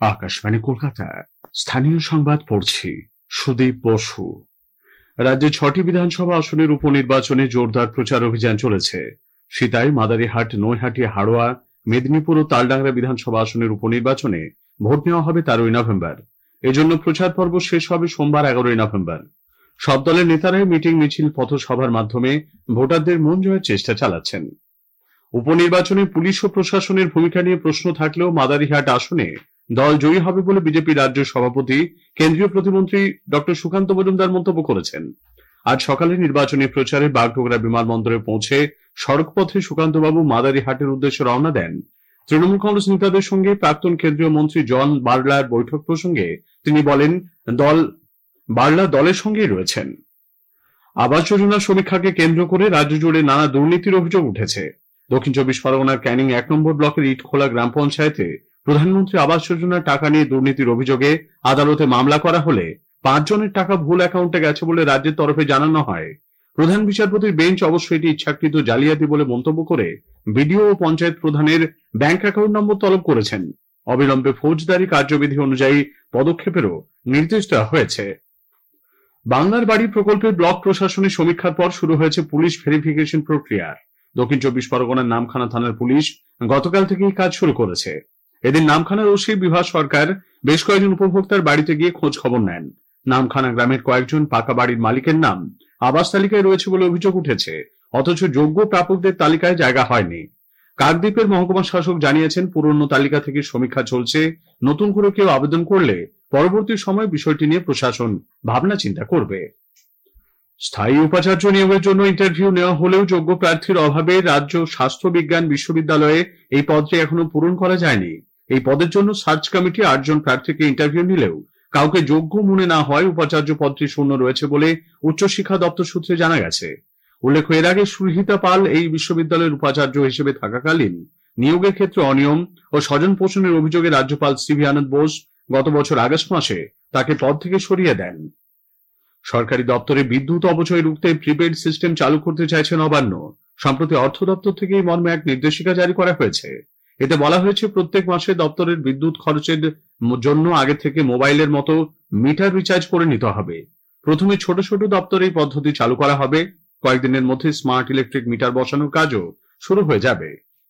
আকাশবাণী কলকাতা স্থানীয় সংবাদ পড়ছি সুদীপ বসু। রাজ্যে 6টি বিধানসভা আসনের উপনির্বাচনে জোরদার প্রচার অভিযান চলেছে। সিতাই, মাদারিহাট, নৈহাটি, হাড়োয়া, মেদিনীপুর ও তালডাংরা বিধানসভা আসনের উপনির্বাচনে ভোট নেওয়া হবে 13ই নভেম্বর। এজন্য প্রচার পর্ব শেষ হবে সোমবার 11ই নভেম্বর। সব দলের নেতারাই মিটিং, মিছিল, পথসভার মাধ্যমে ভোটারদের মন জয়ের চেষ্টা চালাচ্ছেন। উপনির্বাচনে পুলিশ ও প্রশাসনের ভূমিকা নিয়ে প্রশ্ন থাকলেও মাদারিহাট আসনে দল জয়ী হবে বলে বিজেপি রাজ্য সভাপতি কেন্দ্রীয় প্রতিমন্ত্রী ডক্টর সুকান্ত মজুমদার মন্তব্য করেছেন। আজ সকালে নির্বাচনী প্রচারে বাগডোগরা বিমানবন্দরে পৌঁছে সড়কপথে সুকান্তবাবু মাদারিহাটের উদ্দেশ্যে রওনা দেন। তৃণমূল কংগ্রেস নেতাদের সঙ্গে প্রাক্তন কেন্দ্রীয় মন্ত্রী জন বার্লার বৈঠক প্রসঙ্গে তিনি বলেন, বার্লা দলের সঙ্গেই রয়েছেন। আবাস যোজনার সমীক্ষাকে কেন্দ্র করে রাজ্য জুড়ে নানা দুর্নীতির অভিযোগ উঠেছে। দক্ষিণ 24 পরগনার ক্যানিং 1 নম্বর ব্লকের ইটখোলা গ্রাম পঞ্চায়েতে প্রধানমন্ত্রী আবাস যোজনার টাকা নিয়ে দুর্নীতির অভিযোগে আদালতে মামলা করা হলে 5 জনের টাকা ভুল অ্যাকাউন্টে গেছে বলে রাজ্যের তরফে জানানো হয়। প্রধান বিচারপতির বেঞ্চ অবশ্য এটি ইচ্ছাকৃত জালিয়াতি বলে মন্তব্য করে বিডিও ও পঞ্চায়েত প্রধানের ব্যাংক অ্যাকাউন্ট নম্বর তলব করেছেন। অবিলম্বে ফৌজদারি কার্যবিধি অনুযায়ী পদক্ষেপেরও নির্দেশ দেওয়া হয়েছে। বাংলার বাড়ি প্রকল্পের ব্লক প্রশাসনের সমীক্ষার পর শুরু হয়েছে পুলিশ ভেরিফিকেশন প্রক্রিয়া। দক্ষিণ 24 পরগনার নামখানা থানার পুলিশ গতকাল থেকেই কাজ শুরু করেছে। এদিন নামখানার ওসি বিভাস সরকার বেশ কয়েকজন উপভোক্তার বাড়িতে গিয়ে খোঁজ খবর নেন। নামখানা গ্রামের কয়েকজন পাকা বাড়ির মালিকের নাম আবাস তালিকায় রয়েছে বলে অভিযোগ উঠেছে, অথচ যোগ্য প্রাপকদের তালিকায় জায়গা হয়নি। কাকদ্বীপের মহকুমা শাসক জানিয়েছেন, পুরনো তালিকা থেকে সমীক্ষা চলছে, নতুন করে কেউ আবেদন করলে পরবর্তী সময় বিষয়টি নিয়ে প্রশাসন ভাবনা চিন্তা করবে। স্থায়ী উপাচার্য নিয়োগের জন্য ইন্টারভিউ নেওয়া হলেও যোগ্য প্রার্থীর অভাবে রাজ্য স্বাস্থ্য বিজ্ঞান বিশ্ববিদ্যালয়ে এই পদটি এখনো পূরণ করা যায়নি। এই পদের জন্য সার্চ কমিটি 8 জন প্রার্থীকে ইন্টারভিউ নিলেও কাউকে যোগ্য মনে না হয় উপাচার্য পদটি শূন্য রয়েছে বলে উচ্চশিক্ষা দপ্তর সূত্রে জানা গেছে। উল্লেখ্য, এর আগে সুরহিতা পাল এই বিশ্ববিদ্যালয়ের উপাচার্য হিসেবে থাকাকালীন নিয়োগের ক্ষেত্রে অনিয়ম ও স্বজন পোষণের অভিযোগে রাজ্যপাল সিভি আনন্দ বোস গত বছর আগস্ট মাসে তাকে পদ থেকে সরিয়ে দেন। সরকারি দপ্তরে বিদ্যুৎ অপচয় রুখতে প্রিপেড সিস্টেম চালু করতে চাইছে নবান্ন। সম্প্রতি অর্থ দপ্তর থেকে এই মর্মে এক নির্দেশিকা জারি করা হয়েছে। এতে বলা হয়েছে, প্রত্যেক মাসে দপ্তরের বিদ্যুৎ খরচের জন্য আগে থেকে মোবাইলের মতো মিটার রিচার্জ করে নিতে হবে। প্রথমে ছোট ছোট দপ্তরে এই পদ্ধতি চালু করা হবে। কয়েকদিনের মধ্যে স্মার্ট ইলেকট্রিক মিটার বসানোর কাজও শুরু হয়ে যাবে।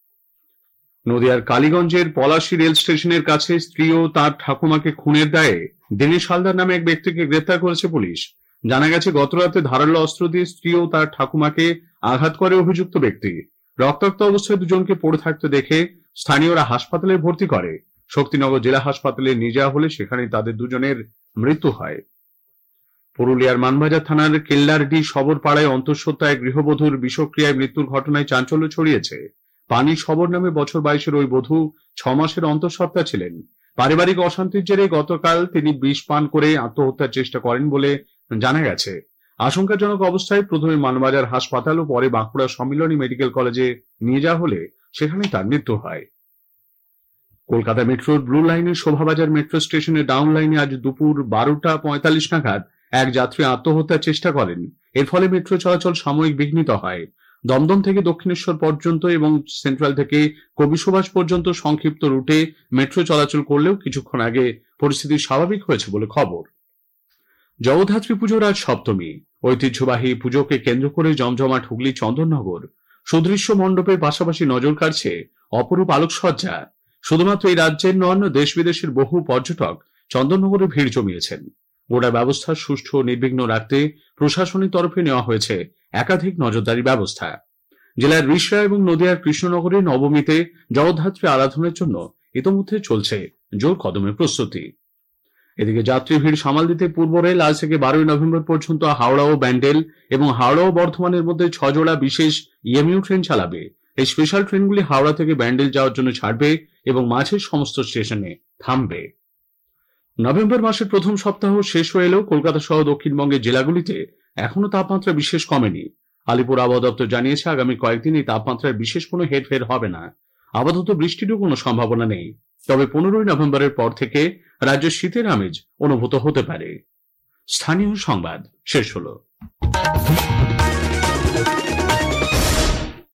নদিয়ার কালীগঞ্জের পলাশী রেল স্টেশনের কাছে স্ত্রী ও তার ঠাকুমাকে খুনের দায়ে দীনেশ হালদার নামে এক ব্যক্তিকে গ্রেফতার করেছে পুলিশ। জানা গেছে, গতরাতে ধারালো অস্ত্র দিয়ে স্ত্রী ও তার ঠাকুমাকে আঘাত করে অভিযুক্ত ব্যক্তি। রক্তাক্ত অবস্থায় দুজনকে পড়ে থাকতে দেখে স্থানীয়রা হাসপাতালে ভর্তি করে। শক্তিনগর জেলা হাসপাতালে নিয়ে যাওয়া হলে সেখানে তাদের দুজনের মৃত্যু হয়। পুরুলিয়ার মানবাজার থানার কেল্লারডি সবর পাড়ায় অন্তঃসত্ত্বা এক গৃহবধূর বিষক্রিয়ায় মৃত্যুর ঘটনায় চাঞ্চল্য ছড়িয়েছে। পানি সবর নামে বছর 22-এর ওই বধূ 6 মাসের অন্তঃসত্ত্বা ছিলেন। পারিবারিক অশান্তির জেরে গতকাল তিনি বিষ পান করে আত্মহত্যার চেষ্টা করেন বলে জানা গেছে। আশঙ্কাজনক অবস্থায় প্রথমে মানবাজার হাসপাতাল ও পরে বাঁকুড়া সম্মিলনী মেডিকেল কলেজে নিয়ে যাওয়া হলে সেখানে তার মৃত্যু হয়। কলকাতা মেট্রোর ব্লু লাইনের শোভাবাজার মেট্রো স্টেশনের ডাউন লাইনে আজ দুপুর 12:45 নাগাদ এক যাত্রী আত্মহত্যার চেষ্টা করেন। এর ফলে মেট্রো চলাচল সাময়িক বিঘ্নিত হয়। দমদম থেকে দক্ষিণেশ্বর পর্যন্ত এবং সেন্ট্রাল থেকে কবি সুভাষ পর্যন্ত সংক্ষিপ্ত রুটে মেট্রো চলাচল করলেও কিছুক্ষণ আগে পরিস্থিতি স্বাভাবিক হয়েছে বলে খবর। জগদ্ধাত্রী পুজোর আজ সপ্তমী। ঐতিহ্যবাহী পুজোকে কেন্দ্র করে জমজমাট হুগলি চন্দননগর। সুদৃশ্য মণ্ডপের পাশাপাশি নজর কাড়ছে অপরূপ আলোকসজ্জা। শুধুমাত্র এই রাজ্যের নন, দেশ বিদেশের বহু পর্যটক চন্দননগরে ভিড় জমিয়েছেন। গোটা ব্যবস্থা সুষ্ঠু ও নির্বিঘ্ন রাখতে প্রশাসনের তরফে নেওয়া হয়েছে একাধিক নজরদারি ব্যবস্থা। জেলার রিষড়া এবং নদিয়ার কৃষ্ণনগরে নবমীতে জগদ্ধাত্রী আরাধনার জন্য ইতোমধ্যে চলছে জোর কদমে প্রস্তুতি। এদিকে যাত্রী ভিড় সামাল দিতে পূর্ব রেল আজ থেকে 12ই নভেম্বর পর্যন্ত হাওড়া ও ব্যান্ডেল এবং হাওড়া ও বর্ধমানের মধ্যে 6 জোড়া বিশেষ ইএমইউ ট্রেন চালাবে। এই স্পেশাল ট্রেনগুলি হাওড়া থেকে ব্যান্ডেল যাওয়ার জন্য ছাড়বে এবং মাঝের সমস্ত স্টেশনে থামবে। নভেম্বর মাসের প্রথম সপ্তাহ শেষ হয়ে এলেও কলকাতা সহ দক্ষিণবঙ্গের জেলাগুলিতে এখনো তাপমাত্রা বিশেষ কমেনি। আলিপুর আবহাওয়া দপ্তর জানিয়েছে, আগামী কয়েকদিন এই তাপমাত্রার বিশেষ কোনো হেরফের হবে না। আপাতত বৃষ্টিরও কোনো সম্ভাবনা নেই। তবে 15ই নভেম্বরের পর থেকে রাজ্যে শীতের আমেজ অনুভূত হতে পারে। স্থানীয় সংবাদ শেষ হলো।